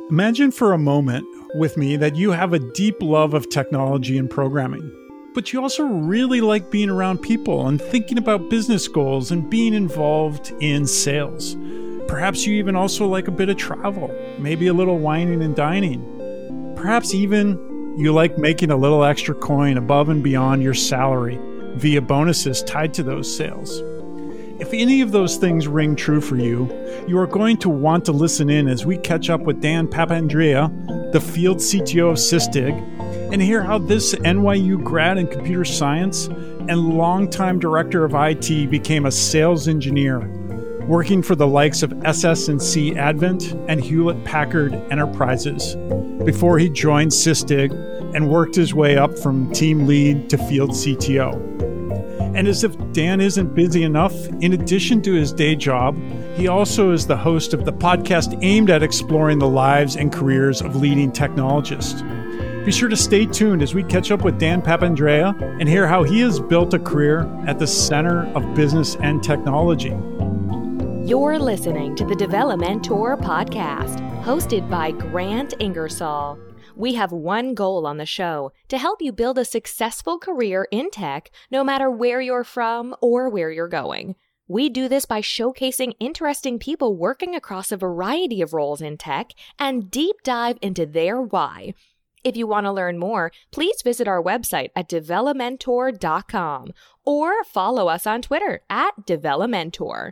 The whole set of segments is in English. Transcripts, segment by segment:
Imagine for a moment with me that you have a deep love of technology and programming, but you also really like being around people and thinking about business goals and being involved in sales. Perhaps you even also like a bit of travel, maybe a little wining and dining. Perhaps even you like making a little extra coin above and beyond your salary via bonuses tied to those sales. If any of those things ring true for you, you are going to want to listen in as we catch up with Dan Papandrea, the field CTO of Sysdig, and hear how this NYU grad in computer science and longtime director of IT became a sales engineer, working for the likes of SS&C Advent and Hewlett-Packard Enterprises before he joined Sysdig and worked his way up from team lead to field CTO. And as if Dan isn't busy enough, in addition to his day job, he also is the host of the podcast aimed at exploring the lives and careers of leading technologists. Be sure to stay tuned as we catch up with Dan Papandrea and hear how he has built a career at the center of business and technology. You're listening to the Develomentor podcast, hosted by Grant Ingersoll. We have one goal on the show: to help you build a successful career in tech, no matter where you're from or where you're going. We do this by showcasing interesting people working across a variety of roles in tech and deep dive into their why. If you want to learn more, please visit our website at develomentor.com or follow us on Twitter at Develomentor.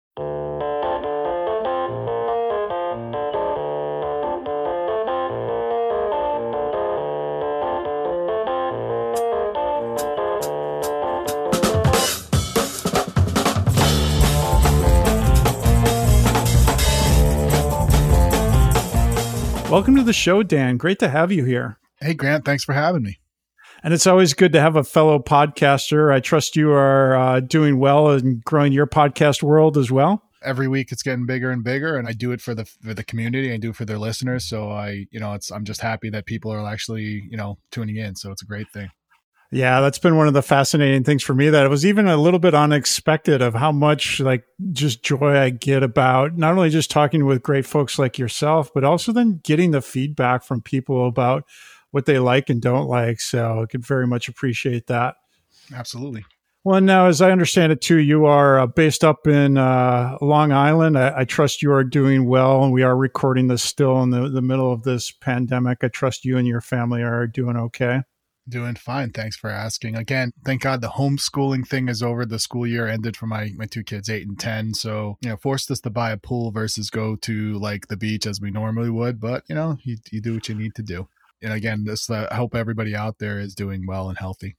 Welcome to the show, Dan. Great to have you here. Hey, Grant. Thanks for having me. And it's always good to have a fellow podcaster. I trust you are doing well and growing your podcast world as well. Every week it's getting bigger and bigger, and I do it for the community. I do it for their listeners. So I'm just happy that people are actually, tuning in. So it's a great thing. Yeah, that's been one of the fascinating things for me, that it was even a little bit unexpected of how much just joy I get about not only just talking with great folks like yourself, but also then getting the feedback from people about what they like and don't like. So I could very much appreciate that. Absolutely. Well, now, as I understand it too, you are based up in Long Island. I trust you are doing well, and we are recording this still in the middle of this pandemic. I trust you and your family are doing okay. Doing fine. Thanks for asking. Again, thank God the homeschooling thing is over. The school year ended for my two kids, 8 and 10. So, forced us to buy a pool versus go to the beach as we normally would. But, you do what you need to do. And again, I hope everybody out there is doing well and healthy.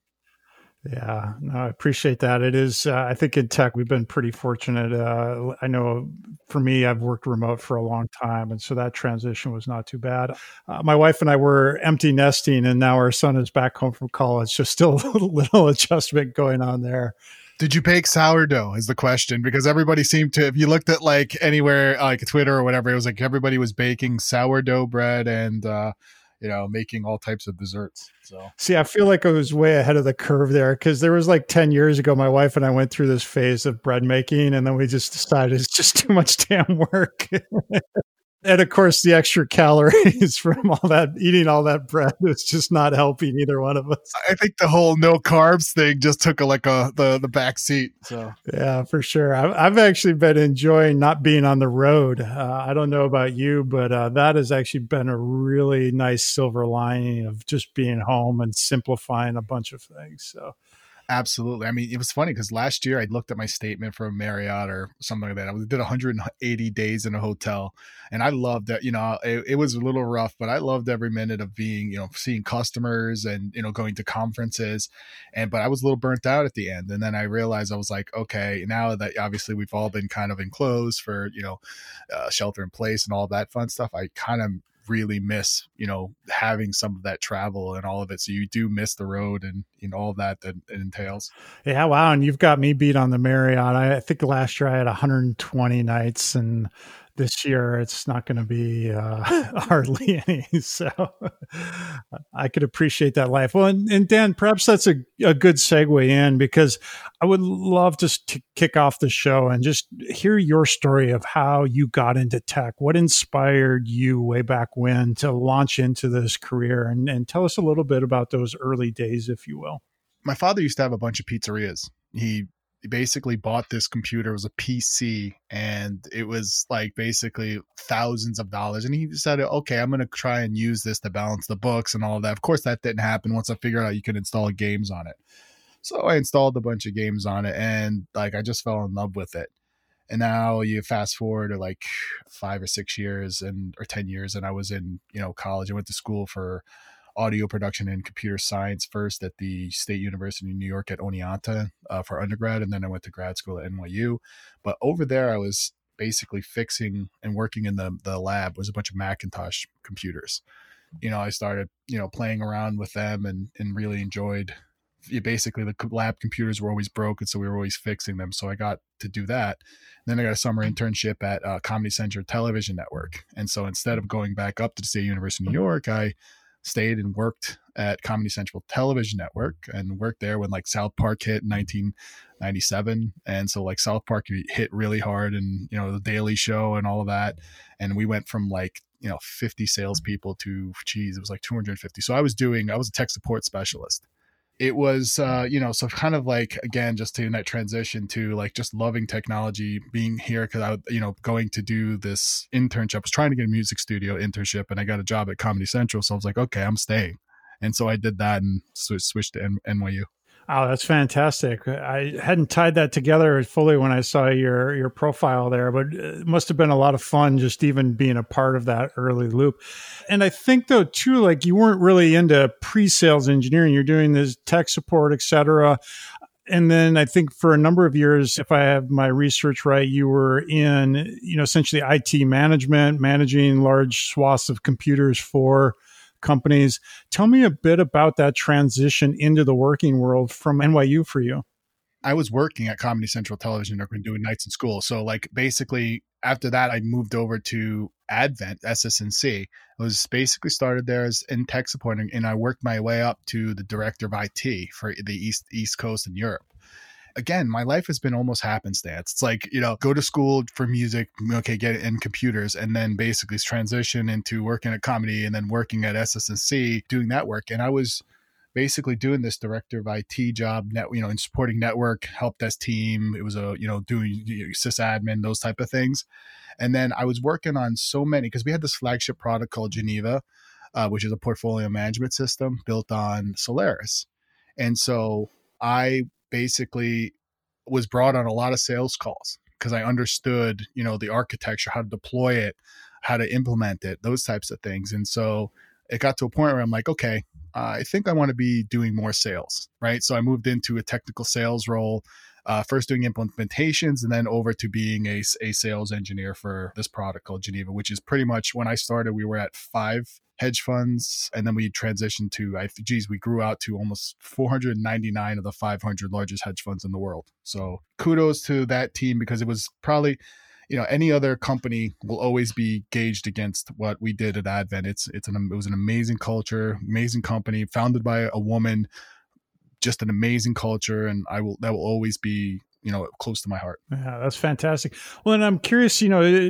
Yeah, no, I appreciate that. It is, I think in tech, we've been pretty fortunate. I know for me, I've worked remote for a long time, and so that transition was not too bad. My wife and I were empty nesting, and now our son is back home from college. So still a little adjustment going on there. Did you bake sourdough is the question, because everybody seemed to, if you looked at anywhere, like Twitter or whatever, it was everybody was baking sourdough bread and, making all types of desserts. So, see, I feel like I was way ahead of the curve there, because there was 10 years ago, my wife and I went through this phase of bread making, and then we just decided it's just too much damn work. And of course, the extra calories from all that, eating all that bread, is just not helping either one of us. I think the whole no carbs thing just took the back seat. So yeah, for sure. I've actually been enjoying not being on the road. I don't know about you, but that has actually been a really nice silver lining of just being home and simplifying a bunch of things. So. Absolutely. I mean, it was funny because last year I looked at my statement for Marriott or something like that. I did 180 days in a hotel, and I loved that. It was a little rough, but I loved every minute of being, seeing customers and, going to conferences. But I was a little burnt out at the end. And then I realized I was like, okay, now that obviously we've all been kind of enclosed for, shelter in place and all that fun stuff, I kind of really miss, having some of that travel and all of it. So you do miss the road and, all that it entails. Yeah. Wow. And you've got me beat on the Marriott. I think last year I had 120 nights, and this year it's not going to be hardly any. So I could appreciate that life. Well, and Dan, perhaps that's a good segue in, because I would love to kick off the show and just hear your story of how you got into tech. What inspired you way back when to launch into this career, and tell us a little bit about those early days, if you will. My father used to have a bunch of pizzerias. He basically bought this computer. It was a PC, and it was like basically thousands of dollars. And he decided, okay, I'm going to try and use this to balance the books and all of that. Of course, that didn't happen once I figured out you could install games on it. So I installed a bunch of games on it, and like I just fell in love with it. And now you fast forward to like 5 or 6 years or 10 years, and I was in college. I went to school for audio production and computer science, first at the State University of New York at Oneonta for undergrad, and then I went to grad school at NYU. But over there, I was basically fixing and working in the lab. It was a bunch of Macintosh computers. I started playing around with them and really enjoyed. Basically, the lab computers were always broken, so we were always fixing them. So I got to do that. And then I got a summer internship at Comedy Central Television Network. And so instead of going back up to the State University of New York, I stayed and worked at Comedy Central Television Network, and worked there when like South Park hit in 1997. And so like South Park hit really hard, and the Daily Show and all of that. And we went from like 50 salespeople to it was like 250. So I was a tech support specialist. It was, so kind of like, again, just in that transition to like just loving technology, being here because I, going to do this internship. I was trying to get a music studio internship, and I got a job at Comedy Central. So I was like, okay, I'm staying. And so I did that and switched to NYU. Oh, that's fantastic. I hadn't tied that together fully when I saw your profile there, but it must have been a lot of fun just even being a part of that early loop. And I think though too, like you weren't really into pre-sales engineering. You're doing this tech support, et cetera. And then I think for a number of years, if I have my research right, you were in, essentially IT management, managing large swaths of computers for companies. Tell me a bit about that transition into the working world from NYU for you. I was working at Comedy Central Television Network and doing nights in school. So like basically after that, I moved over to Advent, SS&C. I was basically started there as in tech support, and I worked my way up to the director of IT for the East Coast and Europe. Again, my life has been almost happenstance. It's like, go to school for music, okay, get it in computers, and then basically transition into working at comedy and then working at SS&C, doing that work. And I was basically doing this director of IT job, in supporting network, help desk team. It was doing sysadmin, those type of things. And then I was working on so many, because we had this flagship product called Geneva, which is a portfolio management system built on Solaris. And so I basically was brought on a lot of sales calls because I understood, the architecture, how to deploy it, how to implement it, those types of things. And so it got to a point where I'm like, okay, I think I want to be doing more sales, right? So I moved into a technical sales role, first doing implementations, and then over to being a sales engineer for this product called Geneva, which is pretty much when I started, we were at 5 hedge funds, and then we transitioned to, we grew out to almost 499 of the 500 largest hedge funds in the world. So kudos to that team, because it was probably, any other company will always be gauged against what we did at Advent. It was an amazing culture, amazing company, founded by a woman, just an amazing culture, and that will always be close to my heart. Yeah, that's fantastic. Well, and I'm curious,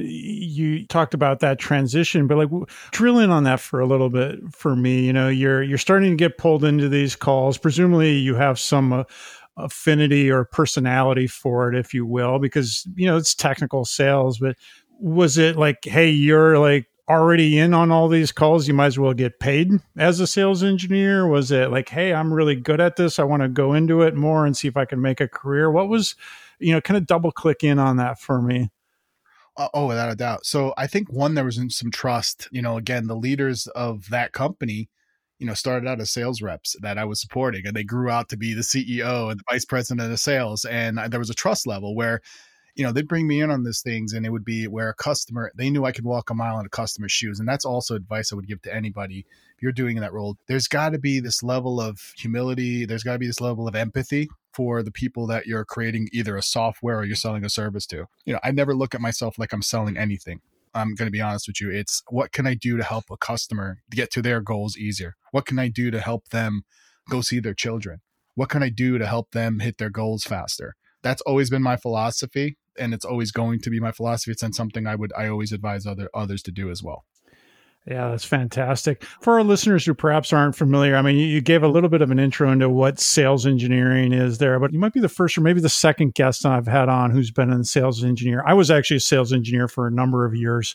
you talked about that transition, but like drill in on that for a little bit for me. You're starting to get pulled into these calls. Presumably you have some affinity or personality for it, if you will, because, it's technical sales. But was it like, hey, you're like already in on all these calls, you might as well get paid as a sales engineer? Was it like, hey, I'm really good at this, I want to go into it more and see if I can make a career? What was, kind of double click in on that for me? Oh, without a doubt. So I think there was some trust. Again, the leaders of that company, started out as sales reps that I was supporting, and they grew out to be the CEO and the vice president of sales. And there was a trust level where, they'd bring me in on these things, and it would be where they knew I could walk a mile in a customer's shoes. And that's also advice I would give to anybody. If you're doing that role, there's got to be this level of humility. There's got to be this level of empathy for the people that you're creating either a software or you're selling a service to. I never look at myself like I'm selling anything. I'm going to be honest with you. It's what can I do to help a customer get to their goals easier? What can I do to help them go see their children? What can I do to help them hit their goals faster? That's always been my philosophy, and it's always going to be my philosophy. It's something I always advise others to do as well. Yeah, that's fantastic. For our listeners who perhaps aren't familiar, I mean, you gave a little bit of an intro into what sales engineering is there, but you might be the first or maybe the second guest I've had on who's been a sales engineer. I was actually a sales engineer for a number of years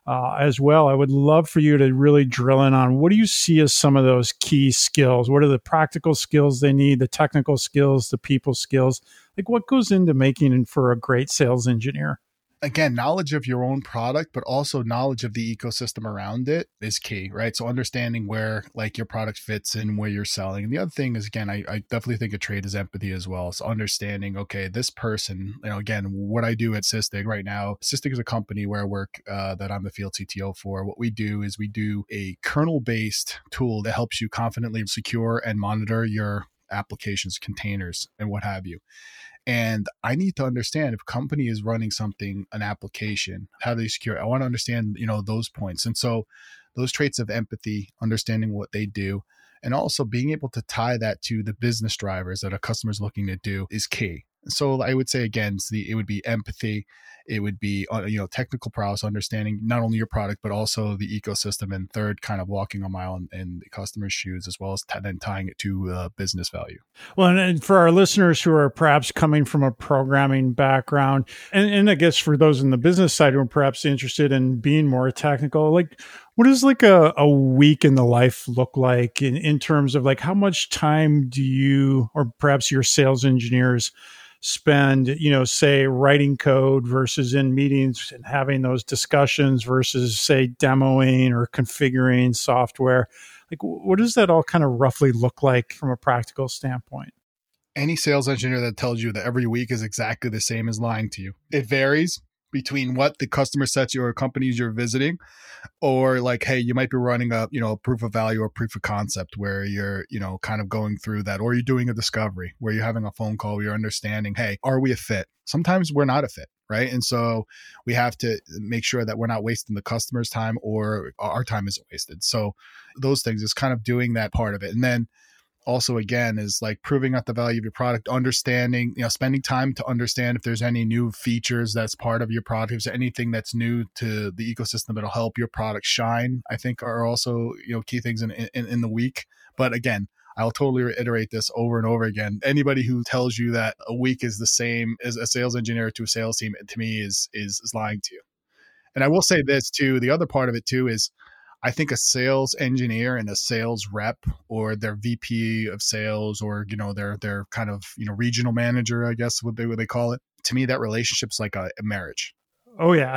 as well. I would love for you to really drill in on what do you see as some of those key skills? What are the practical skills they need, the technical skills, the people skills? Like what goes into making for a great sales engineer? Again, knowledge of your own product, but also knowledge of the ecosystem around it is key, right? So understanding where like your product fits in, where you're selling. And the other thing is, again, I definitely think a trait is empathy as well. So understanding, okay, this person, again, what I do at Sysdig right now, Sysdig is a company where I work that I'm the field CTO for. What we do is we do a kernel-based tool that helps you confidently secure and monitor your applications, containers, and what have you. And I need to understand if a company is running something, an application, how do they secure it? I want to understand, those points. And so those traits of empathy, understanding what they do, and also being able to tie that to the business drivers that a customer is looking to do is key. So I would say, again, it would be empathy. It would be, technical prowess, understanding not only your product, but also the ecosystem. And third, kind of walking a mile in the customer's shoes, as well as then tying it to business value. Well, and for our listeners who are perhaps coming from a programming background, and I guess for those in the business side who are perhaps interested in being more technical, like what does like a week in the life look like in terms of like how much time do you, or perhaps your sales engineers spend, say writing code versus in meetings and having those discussions versus say demoing or configuring software? Like what does that all kind of roughly look like from a practical standpoint? Any sales engineer that tells you that every week is exactly the same is lying to you. It varies between what the customer sets you or companies you're visiting, or like, hey, you might be running a, proof of value or proof of concept where you're, kind of going through that, or you're doing a discovery where you're having a phone call, where you're understanding, hey, are we a fit? Sometimes we're not a fit, right? And so we have to make sure that we're not wasting the customer's time or our time isn't wasted. So those things is kind of doing that part of it. And then also, again, is like proving out the value of your product, understanding, spending time to understand if there's any new features that's part of your product, if there's anything that's new to the ecosystem that'll help your product shine, I think are also, key things in the week. But again, I'll totally reiterate this over and over again. Anybody who tells you that a week is the same as a sales engineer to a sales team, to me is lying to you. And I will say this too, the other part of it too is, I think a sales engineer and a sales rep or their VP of sales or, their kind of, regional manager, I guess what they call it. To me, that relationship's like a marriage. Oh, yeah.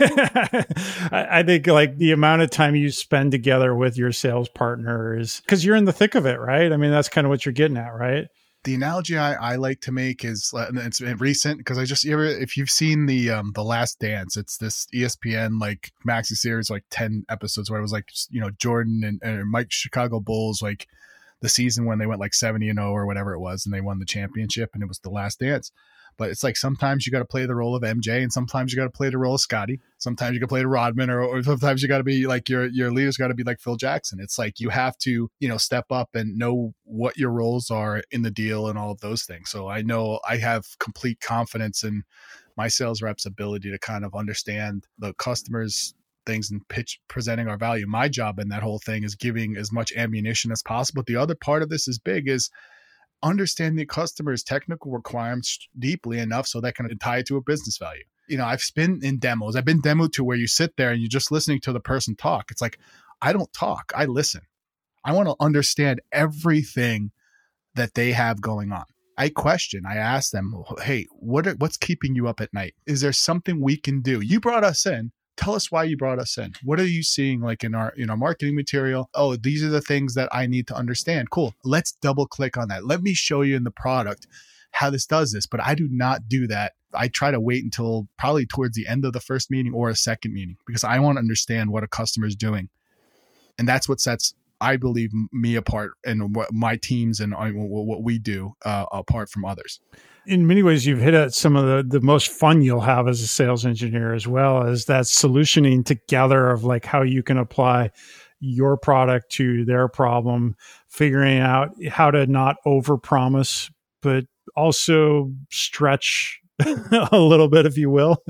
I think like the amount of time you spend together with your sales partner is because you're in the thick of it, right? I mean, that's kind of what you're getting at, right? The analogy I like to make is, it's recent because if you've seen the Last Dance, it's this ESPN like maxi series, like 10 episodes where it was like, Jordan and Mike Chicago Bulls, like the season when they went like 70-0 or whatever it was, and they won the championship, and it was the Last Dance. But it's like sometimes you got to play the role of MJ, and sometimes you got to play the role of Scotty. Sometimes you got to play the Rodman, or sometimes you got to be like your leader's got to be like Phil Jackson. It's like you have to, step up and know what your roles are in the deal and all of those things. So I know I have complete confidence in my sales rep's ability to kind of understand the customers' things and presenting our value. My job in that whole thing is giving as much ammunition as possible. But the other part of this is big is understand the customer's technical requirements deeply enough so that can tie it to a business value. I've been in demos. I've been demoed to where you sit there and you're just listening to the person talk. It's like, I don't talk, I listen. I want to understand everything that they have going on. I question, I ask them, hey, what's keeping you up at night? Is there something we can do? You brought us in. Tell us why you brought us in. What are you seeing like in our marketing material? Oh, these are the things that I need to understand. Cool. Let's double click on that. Let me show you in the product how this does this. But I do not do that. I try to wait until probably towards the end of the first meeting or a second meeting because I want to understand what a customer is doing. And that's what sets I believe, me apart and what my teams and what we do apart from others. In many ways, you've hit at some of the most fun you'll have as a sales engineer, as well as that solutioning together of like how you can apply your product to their problem, figuring out how to not overpromise, but also stretch a little bit, if you will.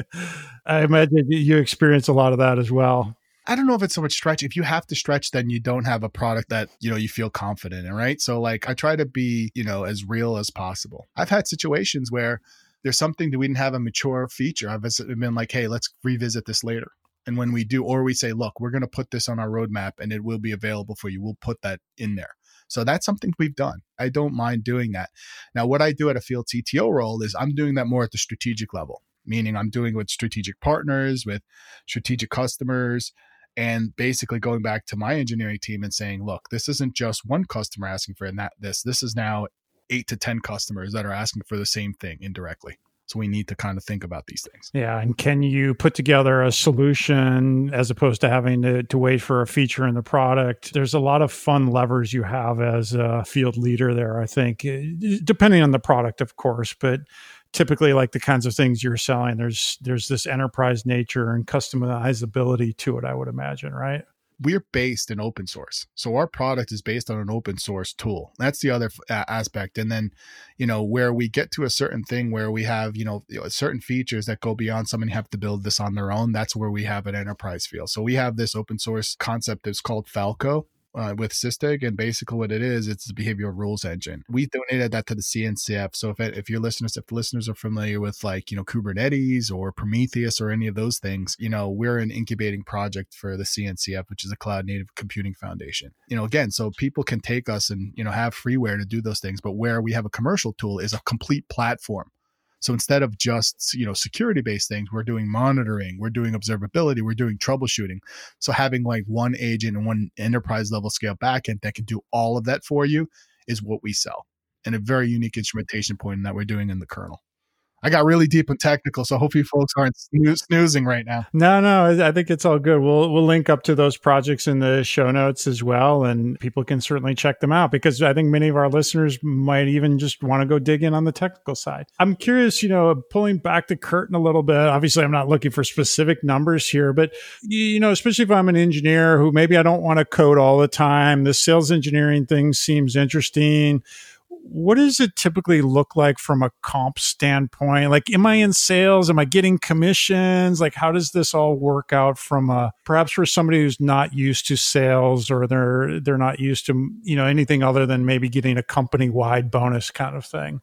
I imagine you experience a lot of that as well. I don't know if it's so much stretch. If you have to stretch, then you don't have a product that, you feel confident in, right? So like I try to be, as real as possible. I've had situations where there's something that we didn't have a mature feature. I've been like, hey, let's revisit this later. And when we do, or we say, look, we're going to put this on our roadmap and it will be available for you. We'll put that in there. So that's something we've done. I don't mind doing that. Now, what I do at a field CTO role is I'm doing that more at the strategic level, meaning I'm doing it with strategic partners, with strategic customers, and basically going back to my engineering team and saying, look, this isn't just one customer asking for this is now 8 to 10 customers that are asking for the same thing indirectly. So we need to kind of think about these things. Yeah. And can you put together a solution as opposed to having to wait for a feature in the product? There's a lot of fun levers you have as a field leader there, I think, depending on the product, of course, but typically like the kinds of things you're selling, there's this enterprise nature and customizability to it, I would imagine, right? We're based in open source. So our product is based on an open source tool. That's the other aspect. And then, where we get to a certain thing where we have, certain features that go beyond someone have to build this on their own, that's where we have an enterprise feel. So we have this open source concept that's called Falco. With Sysdig, and basically what it is, it's the behavioral rules engine. We donated that to the CNCF. So if the listeners are familiar with Kubernetes or Prometheus or any of those things, we're an incubating project for the CNCF, which is a Cloud Native Computing Foundation. Again, so people can take us and have freeware to do those things, but where we have a commercial tool is a complete platform. So instead of just, security-based things, we're doing monitoring, we're doing observability, we're doing troubleshooting. So having like one agent and one enterprise level scale backend that can do all of that for you is what we sell. And a very unique instrumentation point that we're doing in the kernel. I got really deep and technical, so hopefully folks aren't snoozing right now. No, I think it's all good. We'll link up to those projects in the show notes as well, and people can certainly check them out because I think many of our listeners might even just want to go dig in on the technical side. I'm curious, pulling back the curtain a little bit. Obviously, I'm not looking for specific numbers here, but especially if I'm an engineer who maybe I don't want to code all the time, the sales engineering thing seems interesting. What does it typically look like from a comp standpoint? Like, am I in sales? Am I getting commissions? Like, how does this all work out from perhaps for somebody who's not used to sales or they're not used to, anything other than maybe getting a company-wide bonus kind of thing?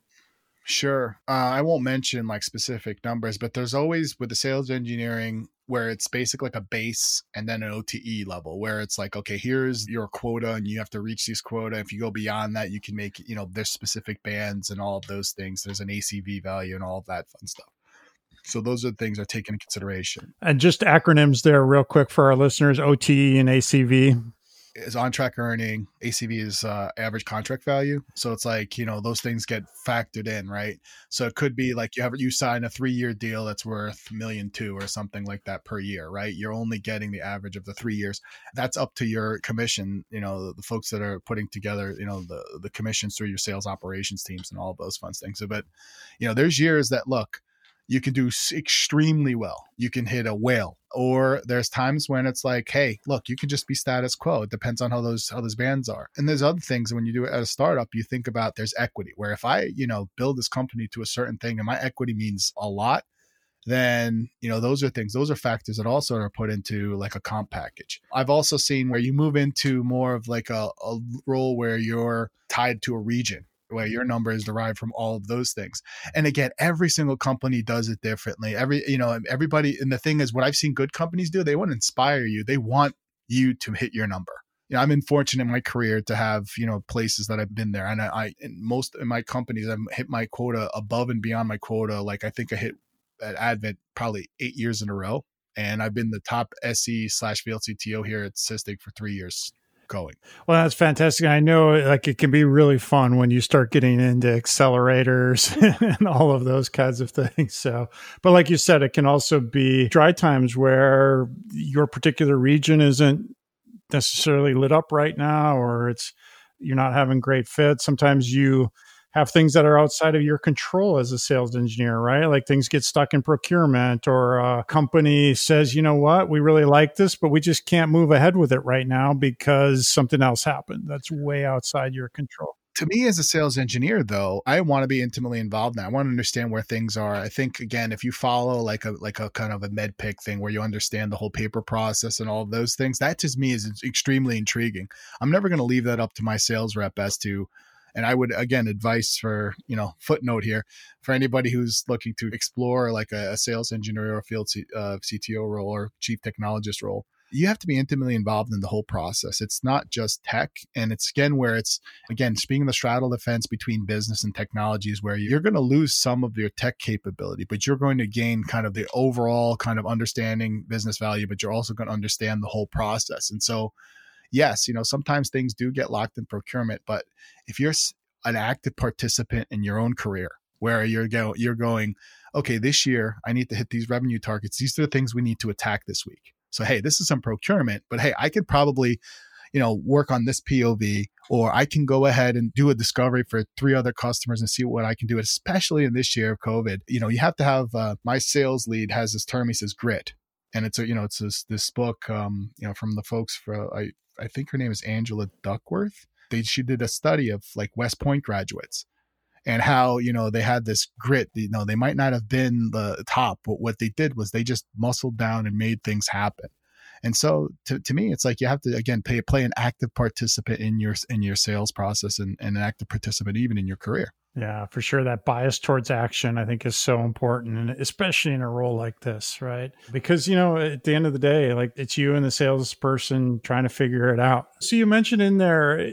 Sure. I won't mention like specific numbers, but there's always with the sales engineering where it's basically like a base and then an OTE level where it's like, okay, here's your quota and you have to reach this quota. If you go beyond that, you can make, there's specific bands and all of those things. There's an ACV value and all of that fun stuff. So those are the things that are taken into consideration. And just acronyms there real quick for our listeners, OTE and ACV. Is on track earning. ACV is average contract value. So it's like, those things get factored in, right? So it could be like you sign a 3-year deal that's worth $1.2 million or something like that per year, right? You're only getting the average of the 3 years. That's up to your commission, the folks that are putting together, the commissions through your sales operations teams and all of those fun things. So, but, there's years that look, you can do extremely well. You can hit a whale, or there's times when it's like, hey, look, you can just be status quo. It depends on how those bands are. And there's other things when you do it at a startup, you think about there's equity where if I, build this company to a certain thing and my equity means a lot, then, those are factors that also are put into like a comp package. I've also seen where you move into more of like a role where you're tied to a region, where your number is derived from all of those things. And again, every single company does it differently. Everybody, and the thing is, what I've seen good companies do, they want to inspire you. They want you to hit your number. I've been fortunate in my career to have, places that I've been there. And in most of my companies, I've hit my quota above and beyond my quota. Like I think I hit at Advent probably 8 years in a row. And I've been the top SE/field CTO here at Sysdig for 3 years. Going. Well, that's fantastic. I know like it can be really fun when you start getting into accelerators and all of those kinds of things. So, but like you said, it can also be dry times where your particular region isn't necessarily lit up right now, or you're not having great fit. Sometimes you have things that are outside of your control as a sales engineer, right? Like things get stuck in procurement, or a company says, you know what, we really like this, but we just can't move ahead with it right now because something else happened. That's way outside your control. To me, as a sales engineer, though, I want to be intimately involved now. I want to understand where things are. I think, again, if you follow like a kind of a med pick thing where you understand the whole paper process and all of those things, that to me is extremely intriguing. I'm never going to leave that up to my sales rep as to, and I would, again, advice for, footnote here for anybody who's looking to explore like a sales engineer or field CTO role or chief technologist role. You have to be intimately involved in the whole process. It's not just tech. And it's again, where it's, again, speaking the straddle the fence between business and technologies, where you're going to lose some of your tech capability, but you're going to gain kind of the overall kind of understanding business value, but you're also going to understand the whole process. And so, yes, sometimes things do get locked in procurement, but if you're an active participant in your own career, where you're going, okay, this year I need to hit these revenue targets. These are the things we need to attack this week. So, hey, this is some procurement, but hey, I could probably, work on this POV, or I can go ahead and do a discovery for 3 other customers and see what I can do, especially in this year of COVID. You have to have, my sales lead has this term, he says grit. And it's this book, from the folks I think her name is Angela Duckworth. She did a study of like West Point graduates and how, they had this grit. They might not have been the top, but what they did was they just muscled down and made things happen. And so to me, it's like you have to, again, play an active participant in your sales process and an active participant even in your career. Yeah, for sure. That bias towards action, I think, is so important, and especially in a role like this, right? Because, at the end of the day, like it's you and the salesperson trying to figure it out. So you mentioned in there,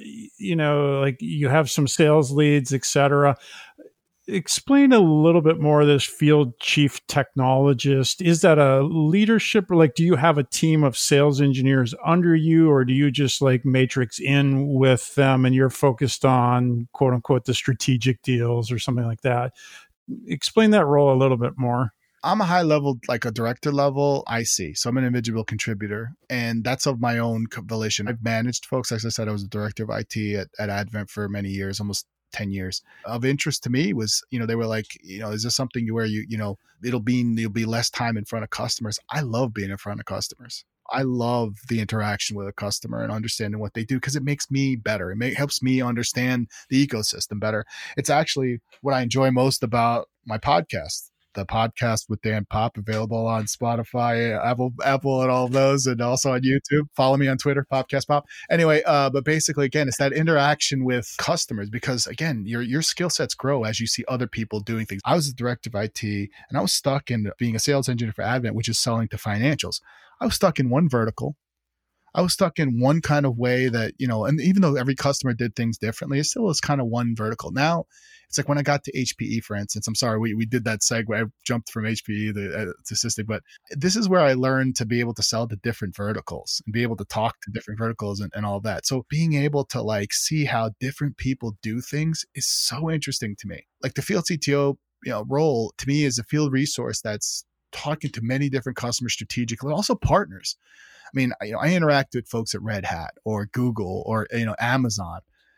like you have some sales leads, et cetera. Explain a little bit more of this field chief technologist. Is that a leadership, or like, do you have a team of sales engineers under you, or do you just like matrix in with them and you're focused on quote unquote the strategic deals or something like that? Explain that role a little bit more. I'm a high level, like a director level IC. So I'm an individual contributor, and that's of my own volition. I've managed folks. As I said, I was a director of IT at Advent for many years, almost 10 years. Of interest to me was, they were like, is this something where you'll be less time in front of customers? I love being in front of customers. I love the interaction with a customer and understanding what they do, because it makes me better. It helps me understand the ecosystem better. It's actually what I enjoy most about my podcast. The podcast with Dan Pop, available on Spotify, Apple, and all of those, and also on YouTube. Follow me on Twitter, Popcast Pop. Anyway, but basically, again, it's that interaction with customers, because again, your skill sets grow as you see other people doing things. I was a director of IT, and I was stuck in being a sales engineer for Advent, which is selling to financials. I was stuck in one vertical. I was stuck in one kind of way that, and even though every customer did things differently, it still was kind of one vertical. Now, it's like when I got to HPE, for instance, I'm sorry, we did that segue. I jumped from HPE to Sysdig, but this is where I learned to be able to sell to different verticals and be able to talk to different verticals and all that. So being able to like see how different people do things is so interesting to me. Like the field CTO, role to me is a field resource that's talking to many different customers strategically, also partners. I mean, I interact with folks at Red Hat or Google or, Amazon,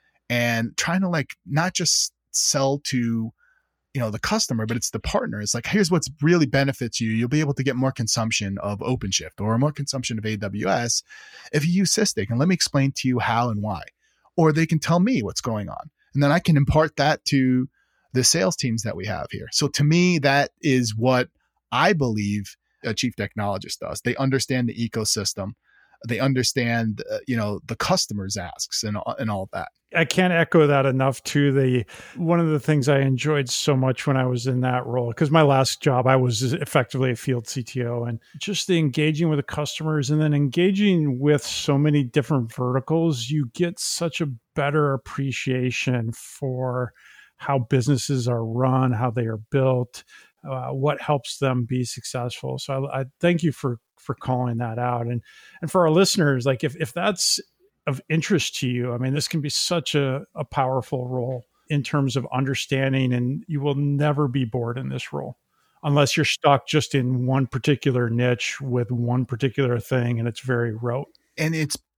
and trying to like not just sell to, the customer, but it's the partner. It's like, here's what's really benefits you. You'll be able to get more consumption of OpenShift or more consumption of AWS if you use Sysdig, and let me explain to you how and why. Or they can tell me what's going on, and then I can impart that to the sales teams that we have here. So to me, that is what I believe a chief technologist does. They understand the ecosystem. They understand, the customer's asks and all that. I can't echo that enough too. One of the things I enjoyed so much when I was in that role, because my last job, I was effectively a field CTO, and just the engaging with the customers and then engaging with so many different verticals, you get such a better appreciation for how businesses are run, how they are built, what helps them be successful. So I thank you for calling that out. And for our listeners, like if that's of interest to you, I mean, this can be such a powerful role in terms of understanding, and you will never be bored in this role unless you're stuck just in one particular niche with one particular thing and it's very rote. And it's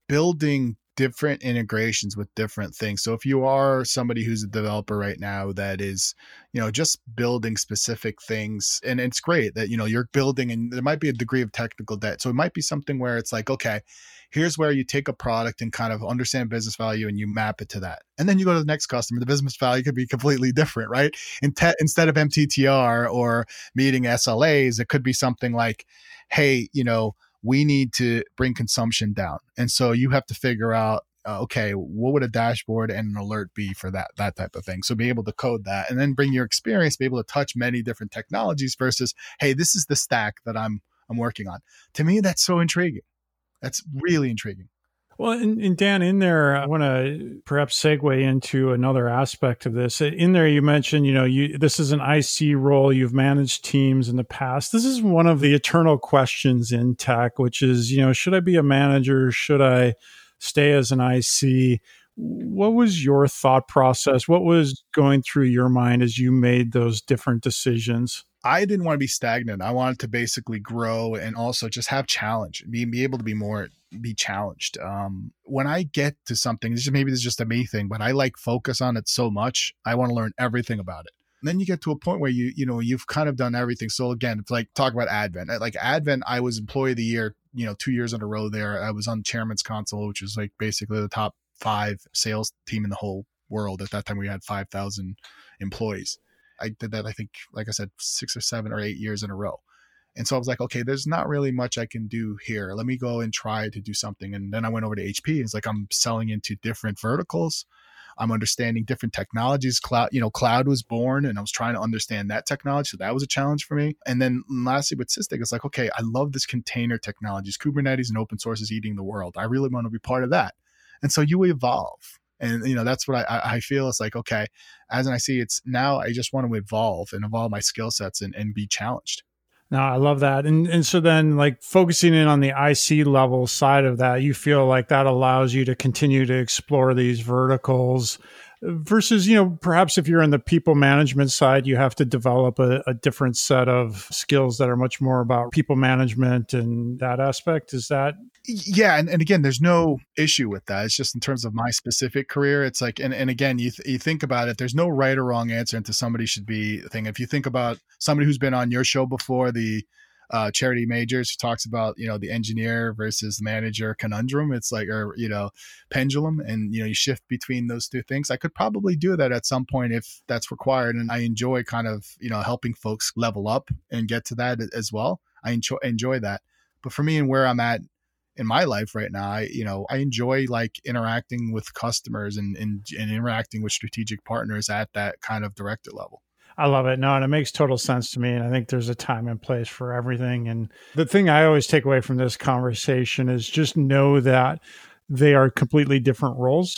building different integrations with different things. So if you are somebody who's a developer right now that is, just building specific things, and it's great that, you're building, and there might be a degree of technical debt. So it might be something where it's like, okay, here's where you take a product and kind of understand business value and you map it to that. And then you go to the next customer. The business value could be completely different, right? Instead of MTTR or meeting SLAs, it could be something like, hey, we need to bring consumption down. And so you have to figure out, okay, what would a dashboard and an alert be for that type of thing? So be able to code that and then bring your experience, be able to touch many different technologies versus, hey, this is the stack that I'm working on. To me, that's so intriguing. That's really intriguing. Well, and Dan, in there, I want to perhaps segue into another aspect of this. In there, you mentioned, this is an IC role. You've managed teams in the past. This is one of the eternal questions in tech, which is, should I be a manager? Should I stay as an IC? What was your thought process? What was going through your mind as you made those different decisions? I didn't want to be stagnant. I wanted to basically grow and also just have challenge, be able to be challenged. When I get to something, maybe this is just a me thing, but I focus on it so much. I want to learn everything about it. And then you get to a point where you've kind of done everything. So again, it's like talk about Advent. Like Advent, I was employee of the year, 2 years in a row there. I was on Chairman's Console, which is like basically the top 5 sales team in the whole world. At that time, we had 5,000 employees. I did that, I think, like I said, 6 or 7 or 8 years in a row. And so I was like, okay, there's not really much I can do here. Let me go and try to do something. And then I went over to HP. It's like I'm selling into different verticals. I'm understanding different technologies. Cloud was born, and I was trying to understand that technology. So that was a challenge for me. And then lastly, with Sysdig, it's like, okay, I love this container technologies. Kubernetes and open source is eating the world. I really want to be part of that. And so you evolve. And, that's what I feel. It's like, okay, as I see, it's now I just want to evolve my skill sets and be challenged. No, I love that. And so then focusing in on the IC level side of that, you feel like that allows you to continue to explore these verticals versus, perhaps if you're in the people management side, you have to develop a different set of skills that are much more about people management and that aspect. Is that? Yeah. And again, there's no issue with that. It's just in terms of my specific career, it's like, and again, you think about it, there's no right or wrong answer into somebody should be a thing. If you think about somebody who's been on your show before, the Charity Majors, who talks about, the engineer versus manager conundrum, it's like, or, pendulum, and, you shift between those two things. I could probably do that at some point if that's required. And I enjoy kind of, helping folks level up and get to that as well. I enjoy that. But for me and where I'm at in my life right now, I enjoy interacting with customers and interacting with strategic partners at that kind of director level. I love it. No, and it makes total sense to me. And I think there's a time and place for everything. And the thing I always take away from this conversation is just know that they are completely different roles.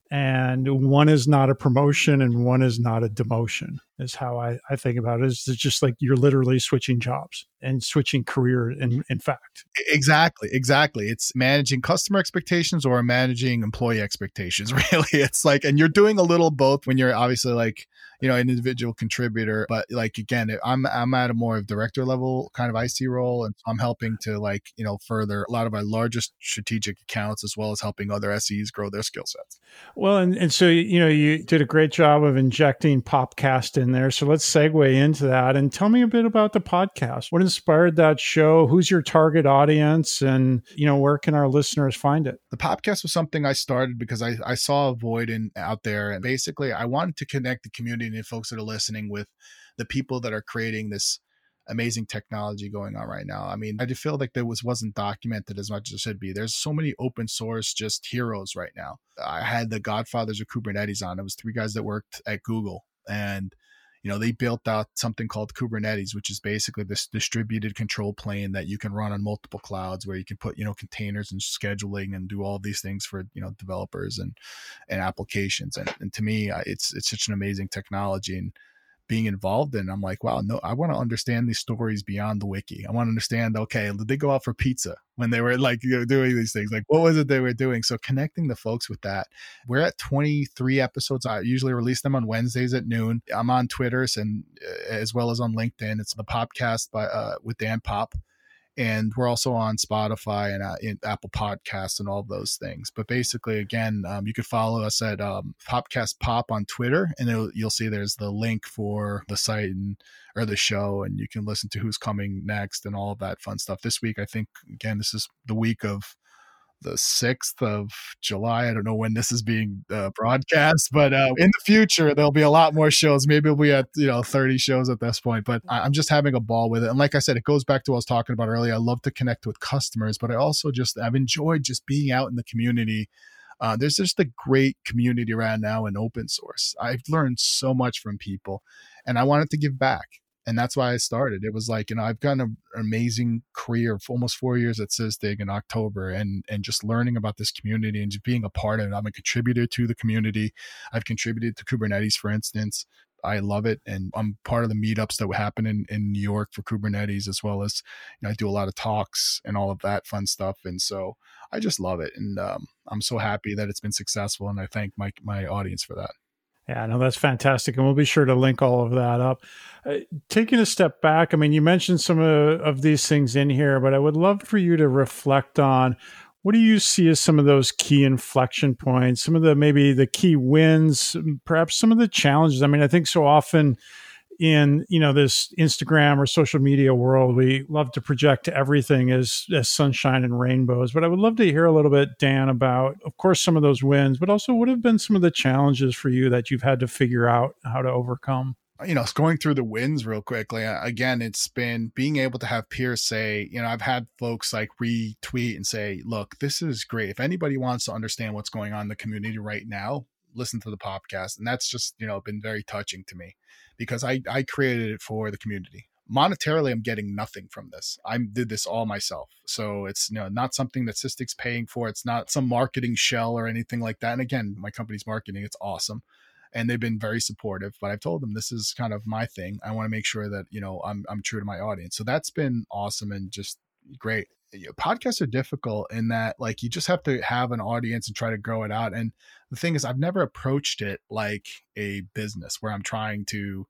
And one is not a promotion and one is not a demotion, is how I think about it. It's just like you're literally switching jobs and switching career in fact. Exactly. It's managing customer expectations or managing employee expectations, really. It's like, and you're doing a little both when you're obviously an individual contributor, but again, I'm at a more of director level kind of IC role. And I'm helping to further a lot of our largest strategic accounts, as well as helping other SEs grow their skill sets. Well, and so, you did a great job of injecting Popcast in there. So let's segue into that and tell me a bit about the podcast. What inspired that show? Who's your target audience? And, where can our listeners find it? The podcast was something I started because I saw a void out there. And basically, I wanted to connect the community and folks that are listening with the people that are creating this amazing technology going on right now. I mean, I just feel like there wasn't documented as much as it should be. There's so many open source just heroes right now. I had the godfathers of Kubernetes on. It was 3 guys that worked at Google, and they built out something called Kubernetes, which is basically this distributed control plane that you can run on multiple clouds, where you can put containers and scheduling and do all these things for developers and applications. And to me, it's such an amazing technology. And being involved in, I'm like, wow, no, I want to understand these stories beyond the wiki. I want to understand, okay, did they go out for pizza when they were doing these things? What was it they were doing? So connecting the folks with that. We're at 23 episodes. I usually release them on Wednesdays at noon. I'm on Twitter and as well as on LinkedIn. It's the Popcast with Dan Pop. And we're also on Spotify and in Apple Podcasts and all those things. But basically, again, you could follow us at Popcast Pop on Twitter, and you'll see there's the link for the site or the show, and you can listen to who's coming next and all of that fun stuff. This week, I think, again, this is the week of the 6th of July. I don't know when this is being broadcast, but in the future, there'll be a lot more shows. Maybe we'll be at, 30 shows at this point, but I'm just having a ball with it. And like I said, it goes back to what I was talking about earlier. I love to connect with customers, but I've enjoyed just being out in the community. There's just a great community around now in open source. I've learned so much from people, and I wanted to give back. And that's why I started. It was like, I've gotten an amazing career of almost 4 years at Sysdig in October, and just learning about this community and just being a part of it. I'm a contributor to the community. I've contributed to Kubernetes, for instance. I love it. And I'm part of the meetups that happen in New York for Kubernetes, as well as, I do a lot of talks and all of that fun stuff. And so I just love it. And I'm so happy that it's been successful. And I thank my audience for that. Yeah, no, that's fantastic. And we'll be sure to link all of that up. Taking a step back, I mean, you mentioned some of these things in here, but I would love for you to reflect on, what do you see as some of those key inflection points, some of maybe the key wins, perhaps some of the challenges? I mean, I think so often in, this Instagram or social media world, we love to project everything as sunshine and rainbows. But I would love to hear a little bit, Dan, about, of course, some of those wins, but also what have been some of the challenges for you that you've had to figure out how to overcome? Going through the wins real quickly, again, it's been being able to have peers say, I've had folks like retweet and say, look, this is great. If anybody wants to understand what's going on in the community right now, listen to the podcast. And that's just, been very touching to me, because I created it for the community. Monetarily, I'm getting nothing from this. I did this all myself. So it's not something that Sysdig's paying for. It's not some marketing shell or anything like that. And again, my company's marketing, it's awesome. And they've been very supportive, but I've told them this is kind of my thing. I want to make sure that, I'm true to my audience. So that's been awesome and just great. Podcasts are difficult in that, like, you just have to have an audience and try to grow it out. And the thing is, I've never approached it like a business where I'm trying to,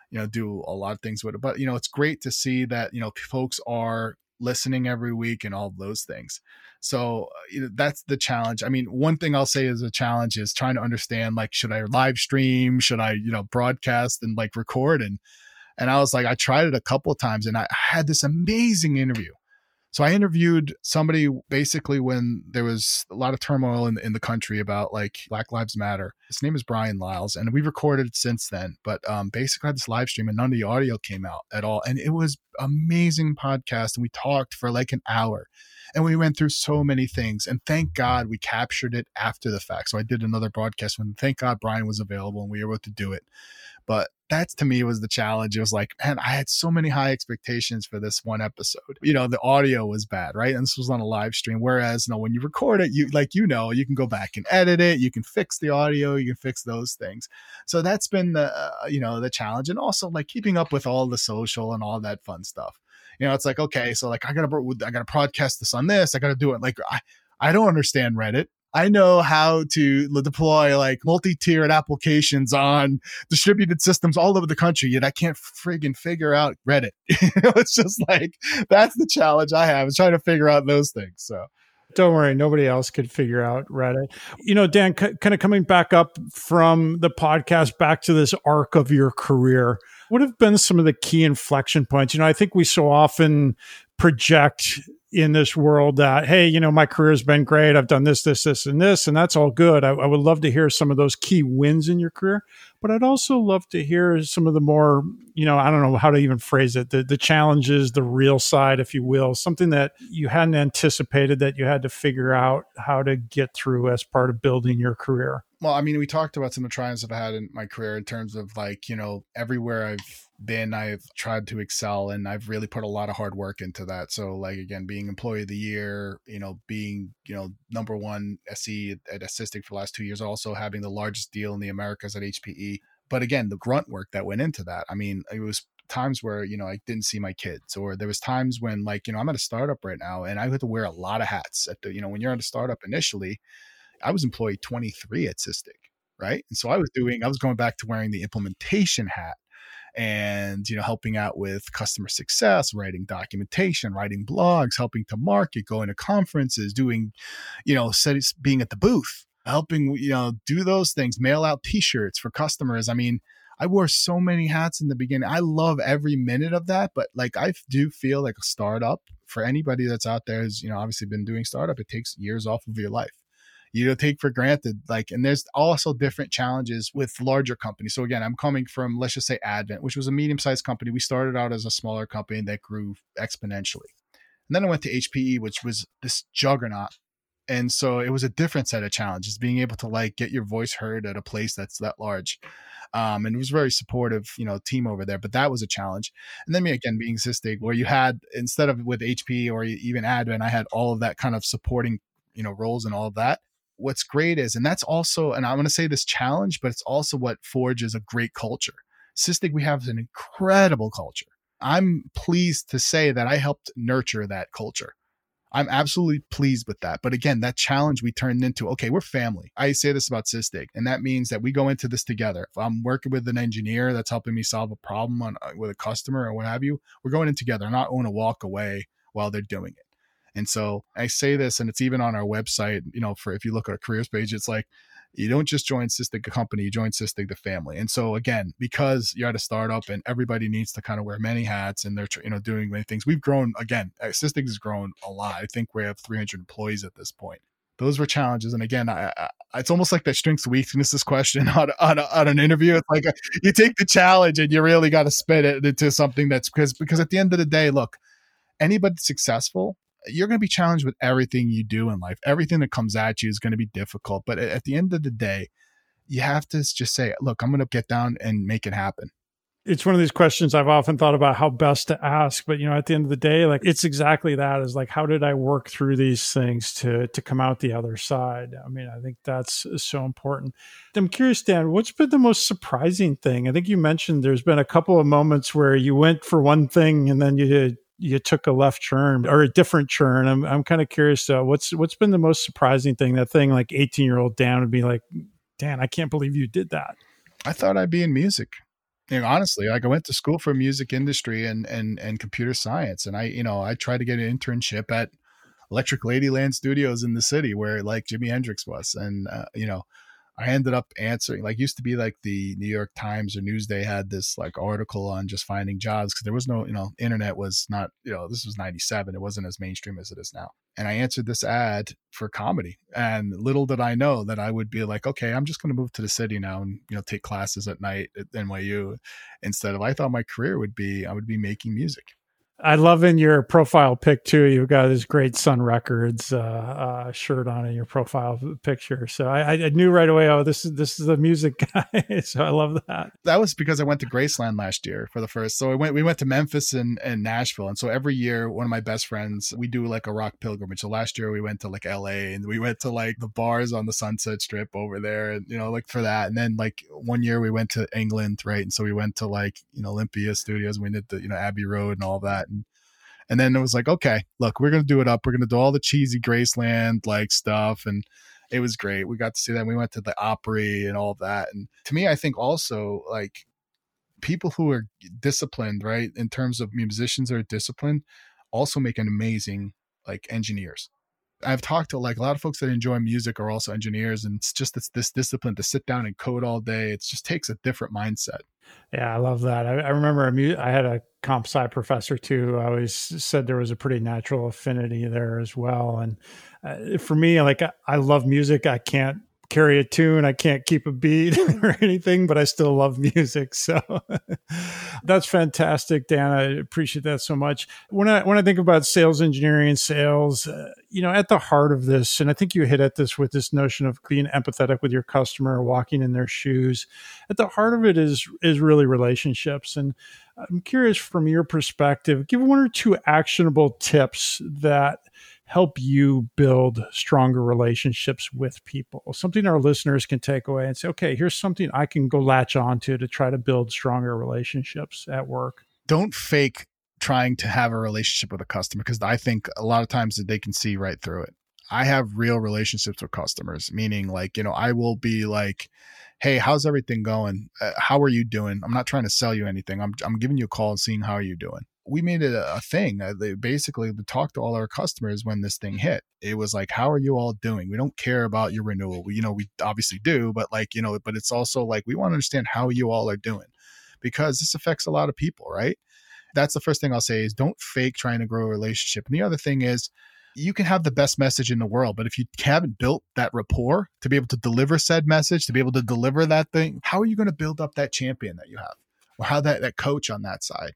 do a lot of things with it. But, it's great to see that, folks are listening every week and all those things. So that's the challenge. I mean, one thing I'll say is a challenge is trying to understand, like, should I live stream? Should I, broadcast and like record? And I was like, I tried it a couple of times, and I had this amazing interview. So I interviewed somebody basically when there was a lot of turmoil in the country about, like, Black Lives Matter. His name is Brian Lyles, and we've recorded it since then. But basically I had this live stream and none of the audio came out at all. And it was amazing podcast. And we talked for like an hour, and we went through so many things. And thank God we captured it after the fact. So I did another broadcast when, thank God, Brian was available and we were able to do it. But that, to me, was the challenge. It was like, man, I had so many high expectations for this one episode. The audio was bad, right? And this was on a live stream. Whereas, when you record it, you can go back and edit it. You can fix the audio. You can fix those things. So that's been the challenge. And also, like, keeping up with all the social and all that fun stuff. It's like, okay, so like I gotta broadcast this on this. I gotta do it. Like, I don't understand Reddit. I know how to deploy like multi-tiered applications on distributed systems all over the country, yet I can't friggin' figure out Reddit. It's just like, that's the challenge I have, is trying to figure out those things. So don't worry, nobody else could figure out Reddit. Dan, kind of coming back up from the podcast back to this arc of your career, what have been some of the key inflection points? I think we so often project in this world that, hey, my career has been great. I've done this, and this, and that's all good. I would love to hear some of those key wins in your career, but I'd also love to hear some of the more, I don't know how to even phrase it, the challenges, the real side, if you will, something that you hadn't anticipated that you had to figure out how to get through as part of building your career. Well, I mean, we talked about some of the triumphs I've had in my career in terms of, like, everywhere I've been, I've tried to excel, and I've really put a lot of hard work into that. So, like, again, being employee of the year, being, number one SE at Sysdig for the last 2 years, also having the largest deal in the Americas at HPE. But again, the grunt work that went into that. I mean, it was times where, I didn't see my kids, or there was times when, like, I'm at a startup right now and I had to wear a lot of hats at the, when you're at a startup initially. I was employee 23 at Sysdig, right? And so I was going back to wearing the implementation hat. and, helping out with customer success, writing documentation, writing blogs, helping to market, going to conferences, doing, being at the booth, helping, do those things, mail out t-shirts for customers. I mean, I wore so many hats in the beginning. I love every minute of that, but like, I do feel like a startup, for anybody that's out there who's, obviously been doing startup, it takes years off of your life. You don't take for granted, and there's also different challenges with larger companies. So again, I'm coming from, let's just say Advent, which was a medium-sized company. We started out as a smaller company that grew exponentially. And then I went to HPE, which was this juggernaut. And so it was a different set of challenges, being able to get your voice heard at a place that's that large. And it was very supportive, team over there, but that was a challenge. And then me again, being Sysdig, where you had, instead of with HPE or even Advent, I had all of that kind of supporting, roles and all of that. What's great is, and that's also, and I'm going to say this challenge, but it's also what forges a great culture. Sysdig, we have an incredible culture. I'm pleased to say that I helped nurture that culture. I'm absolutely pleased with that. But again, that challenge we turned into, okay, we're family. I say this about Sysdig, and that means that we go into this together. If I'm working with an engineer that's helping me solve a problem with a customer or what have you, we're going in together. I'm not going to walk away while they're doing it. And so I say this, and it's even on our website, for if you look at our careers page, it's like, you don't just join Sysdig the company, you join Sysdig the family. And so again, because you're at a startup and everybody needs to kind of wear many hats and they're, doing many things, we've grown, again, Sysdig has grown a lot. I think we have 300 employees at this point. Those were challenges. And again, it's almost like that strengths weaknesses question on an interview. It's like you take the challenge and you really got to spit it into something that's because at the end of the day, look, anybody successful, you're going to be challenged with everything you do in life. Everything that comes at you is going to be difficult. But at the end of the day, you have to just say, look, I'm going to get down and make it happen. It's one of these questions I've often thought about how best to ask. But, at the end of the day, it's exactly that, is how did I work through these things to come out the other side? I mean, I think that's so important. I'm curious, Dan, what's been the most surprising thing? I think you mentioned there's been a couple of moments where you went for one thing and then you took a left turn or a different turn. I'm kind of curious, what's been the most surprising thing? That thing 18-year-old Dan would be like, Dan, I can't believe you did that. I thought I'd be in music. Honestly, I went to school for music industry and computer science. And I tried to get an internship at Electric Ladyland Studios in the city where Jimi Hendrix was. And, I ended up answering, used to be the New York Times or Newsday had this article on just finding jobs because there was no, internet was not, this was 97. It wasn't as mainstream as it is now. And I answered this ad for comedy. And little did I know that I would be like, okay, I'm just going to move to the city now and, take classes at night at NYU instead of, I thought my career would be, I would be making music. I love in your profile pic too, you've got this great Sun Records shirt on in your profile picture. So I knew right away, oh, this is a music guy. So I love that. That was because I went to Graceland last year for the first. So we went to Memphis and Nashville. And so every year, one of my best friends, we do a rock pilgrimage. So last year we went to LA and we went to the bars on the Sunset Strip over there and, for that. And then one year we went to England, right? And so we went to Olympia Studios and we did the Abbey Road and all that. And then it was okay, look, we're going to do it up. We're going to do all the cheesy Graceland stuff. And it was great. We got to see that. We went to the Opry and all of that. And to me, I think also people who are disciplined, right, in terms of musicians that are disciplined, also make an amazing engineers. I've talked to a lot of folks that enjoy music are also engineers, and it's this discipline to sit down and code all day. It just takes a different mindset. Yeah, I love that. I remember I had a comp sci professor too. I always said there was a pretty natural affinity there as well. And for me, I love music. I can't carry a tune. I can't keep a beat or anything, but I still love music. So that's fantastic, Dan. I appreciate that so much. When I think about sales engineering and sales, at the heart of this, and I think you hit at this with this notion of being empathetic with your customer, walking in their shoes. At the heart of it is really relationships. And I'm curious from your perspective, give one or two actionable tips that help you build stronger relationships with people. Something our listeners can take away and say, okay, here's something I can go latch onto to try to build stronger relationships at work. Don't fake trying to have a relationship with a customer because I think a lot of times that they can see right through it. I have real relationships with customers, meaning like, I will be like, hey, how's everything going? How are you doing? I'm not trying to sell you anything. I'm giving you a call and seeing how you're doing. We made it a thing. They basically would talk to all our customers when this thing hit. It was like, how are you all doing? We don't care about your renewal. We obviously do, but like, but it's also like, we want to understand how you all are doing, because this affects a lot of people, right? That's the first thing I'll say is don't fake trying to grow a relationship. And the other thing is, you can have the best message in the world, but if you haven't built that rapport to be able to deliver said message, to be able to deliver that thing, how are you going to build up that champion that you have, or how that coach on that side?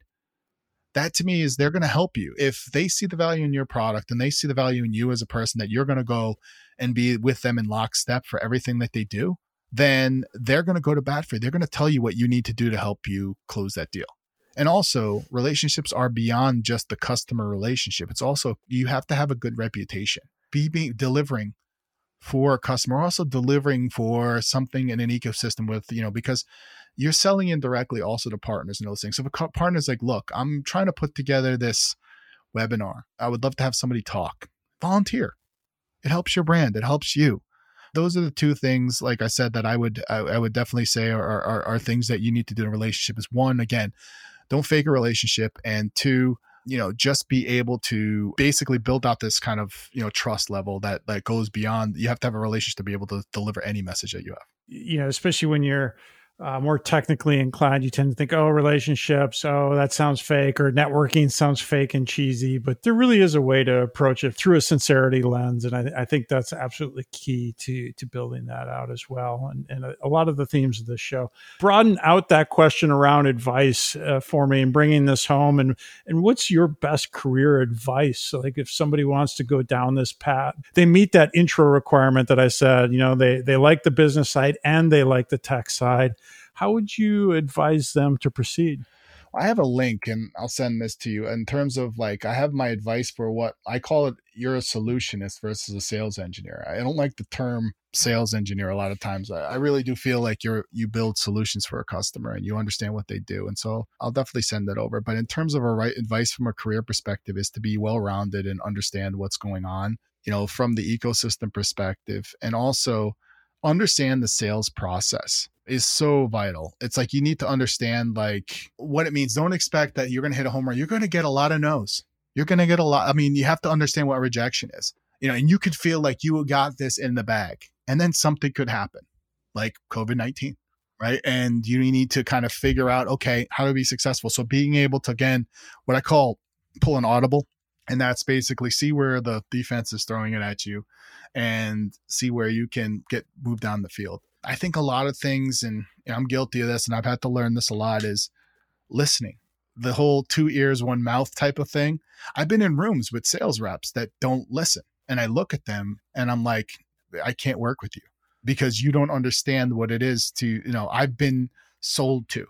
That to me is they're going to help you. If they see the value in your product and they see the value in you as a person, that you're going to go and be with them in lockstep for everything that they do, then they're going to go to bat for you. They're going to tell you what you need to do to help you close that deal. And also, relationships are beyond just the customer relationship. It's also, you have to have a good reputation. Be delivering for a customer, also delivering for something in an ecosystem with, because you're selling indirectly also to partners and those things. So if a partner's like, look, I'm trying to put together this webinar. I would love to have somebody talk. Volunteer. It helps your brand. It helps you. Those are the two things, like I said, that I would definitely say are things that you need to do in a relationship. Is one, again, don't fake a relationship. And two, just be able to basically build out this kind of, trust level that goes beyond. You have to have a relationship to be able to deliver any message that you have. Especially when you're more technically inclined, you tend to think, relationships, that sounds fake, or networking sounds fake and cheesy, but there really is a way to approach it through a sincerity lens. And I think that's absolutely key to building that out as well. And a lot of the themes of this show broaden out that question around advice for me and bringing this home. And what's your best career advice? So like if somebody wants to go down this path, they meet that intro requirement that I said, they like the business side and they like the tech side. How would you advise them to proceed? I have a link and I'll send this to you in terms of I have my advice for what I call it. You're a solutionist versus a sales engineer. I don't like the term sales engineer a lot of times. I really do feel like you build solutions for a customer and you understand what they do. And so I'll definitely send that over. But in terms of right advice from a career perspective is to be well-rounded and understand what's going on, from the ecosystem perspective, and also understand the sales process is so vital. It's like you need to understand what it means. Don't expect that you're going to hit a home run. You're going to get a lot of no's. You're going to get a lot. I mean, you have to understand what rejection is, and you could feel like you got this in the bag and then something could happen like COVID-19, right? And you need to kind of figure out, okay, how to be successful. So being able to, again, what I call pull an audible, and that's basically see where the defense is throwing it at you and see where you can get moved down the field. I think a lot of things, and I'm guilty of this, and I've had to learn this a lot, is listening. The whole 2 ears, 1 mouth type of thing. I've been in rooms with sales reps that don't listen. And I look at them and I'm like, I can't work with you because you don't understand what it is to, I've been sold to.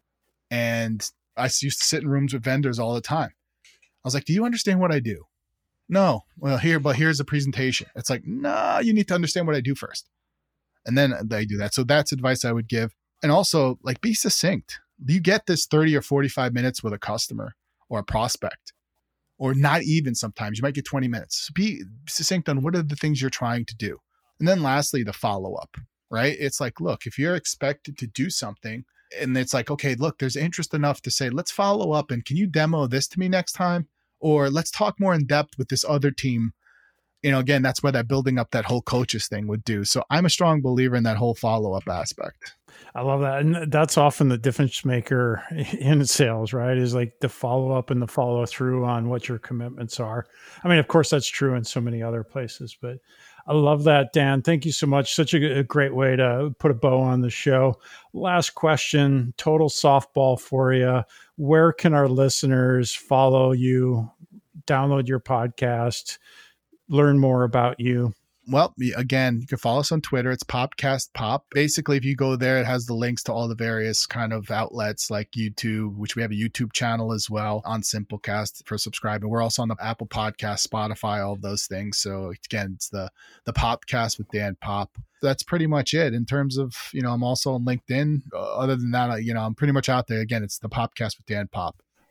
And I used to sit in rooms with vendors all the time. I was like, do you understand what I do? No. Well, here's a presentation. It's like, no, you need to understand what I do first. And then they do that. So that's advice I would give. And also be succinct. You get this 30 or 45 minutes with a customer or a prospect, or not even sometimes you might get 20 minutes. Be succinct on what are the things you're trying to do. And then lastly, the follow-up, right? It's like, look, if you're expected to do something and it's like, okay, look, there's interest enough to say, let's follow up. And can you demo this to me next time? Or let's talk more in depth with this other team. Again, that's where that building up that whole coaches thing would do. So I'm a strong believer in that whole follow-up aspect. I love that. And that's often the difference maker in sales, right? Is like the follow-up and the follow-through on what your commitments are. I mean, of course, that's true in so many other places, but I love that, Dan. Thank you so much. Such a great way to put a bow on the show. Last question, total softball for you. Where can our listeners follow you, download your podcast, learn more about you? Well, again, you can follow us on Twitter. It's Popcast Pop. Basically, if you go there, it has the links to all the various kind of outlets like YouTube, which we have a YouTube channel as well on Simplecast for subscribing. We're also on the Apple Podcast, Spotify, all of those things. So again, it's the Popcast with Dan Pop. That's pretty much it in terms of, I'm also on LinkedIn. Other than that, I'm pretty much out there. Again, it's the Popcast with Dan Pop.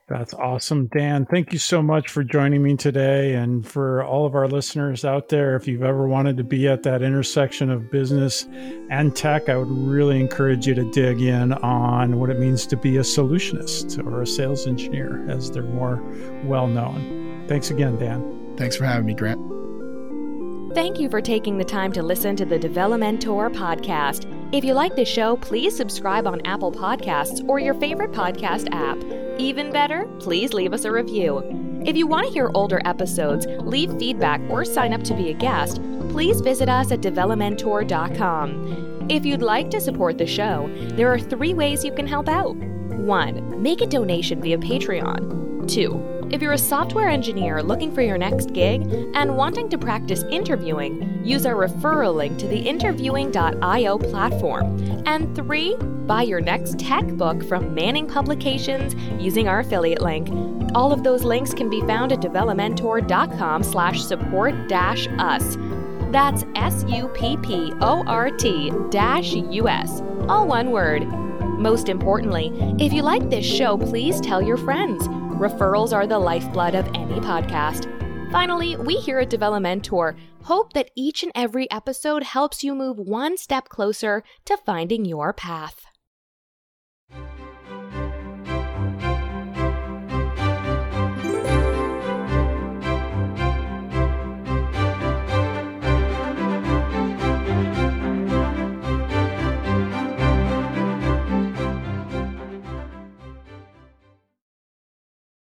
That's awesome, Dan. Thank you so much for joining me today. And for all of our listeners out there, if you've ever wanted to be at that intersection of business and tech, I would really encourage you to dig in on what it means to be a solutionist or a sales engineer, as they're more well known. Thanks again, Dan. Thanks for having me, Grant. Thank you for taking the time to listen to the Develomentor podcast. If you like the show, please subscribe on Apple Podcasts or your favorite podcast app. Even better, please leave us a review. If you want to hear older episodes, leave feedback, or sign up to be a guest, please visit us at develomentor.com. If you'd like to support the show, there are 3 ways you can help out. 1. Make a donation via Patreon. 2. If you're a software engineer looking for your next gig and wanting to practice interviewing, use our referral link to the interviewing.io platform. And 3, buy your next tech book from Manning Publications using our affiliate link. All of those links can be found at develomentor.com/support-us. That's SUPPORT-US, all one word. Most importantly, if you like this show, please tell your friends. Referrals are the lifeblood of any podcast. Finally, we here at Develomentor hope that each and every episode helps you move one step closer to finding your path.